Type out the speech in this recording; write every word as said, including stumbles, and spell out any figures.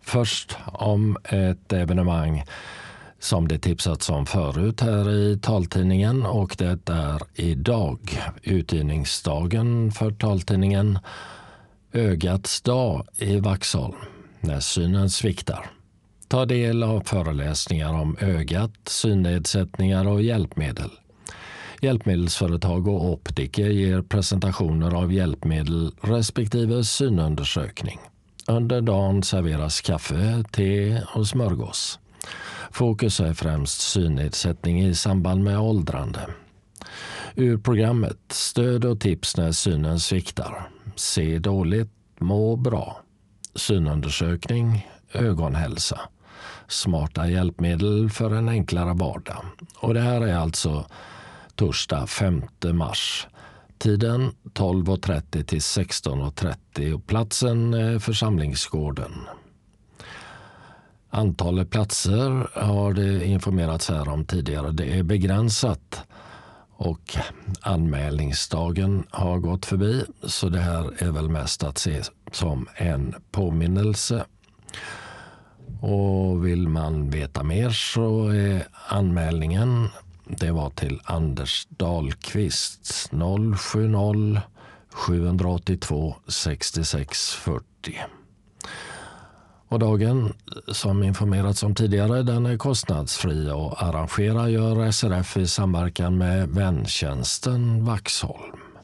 Först om ett evenemang som det tipsats om förut här i taltidningen, och det är idag utgivningsdagen för taltidningen Ögats dag i Vaxholm, när synen sviktar. Ta del av föreläsningar om ögat, synnedsättningar och hjälpmedel. Hjälpmedelsföretag och optiker ger presentationer av hjälpmedel respektive synundersökning. Under dagen serveras kaffe, te och smörgås. Fokus är främst synnedsättning i samband med åldrande. Ur programmet Stöd och tips när synen sviktar. Se dåligt, må bra. Synundersökning, ögonhälsa. Smarta hjälpmedel för en enklare vardag. Och det här är alltså torsdag femte mars. Tiden tolv och trettio till sexton och trettio och platsen är församlingsgården. Antalet platser har det informerats här om tidigare. Det är begränsat och anmälningsdagen har gått förbi, så det här är väl mest att se som en påminnelse. Och vill man veta mer så är anmälningen, det var till Anders Dahlqvist noll sju noll sju åtta två sex sex fyrtio. Och dagen, som informerats om tidigare, den är kostnadsfri och arrangerar gör S R F i samverkan med väntjänsten Vaxholm.